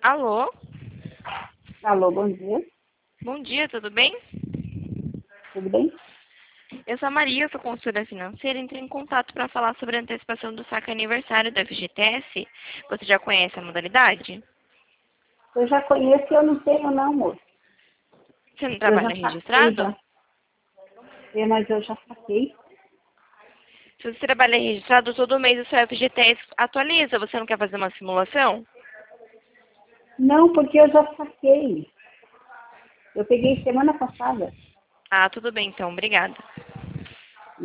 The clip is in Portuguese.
Alô? Alô, bom dia. Bom dia, tudo bem? Tudo bem? Eu sou a Maria, sou consultora financeira. Entrei em contato para falar sobre a antecipação do saque aniversário da FGTS. Você já conhece a modalidade? Eu já conheço e eu não tenho não, moço. Você não Eu trabalha já saquei registrado? já. Mas eu já saquei. Se você trabalha registrado, todo mês o seu FGTS atualiza. Você não quer fazer uma simulação? Não, porque eu já saquei. Eu peguei semana passada. Ah, tudo bem então, obrigada.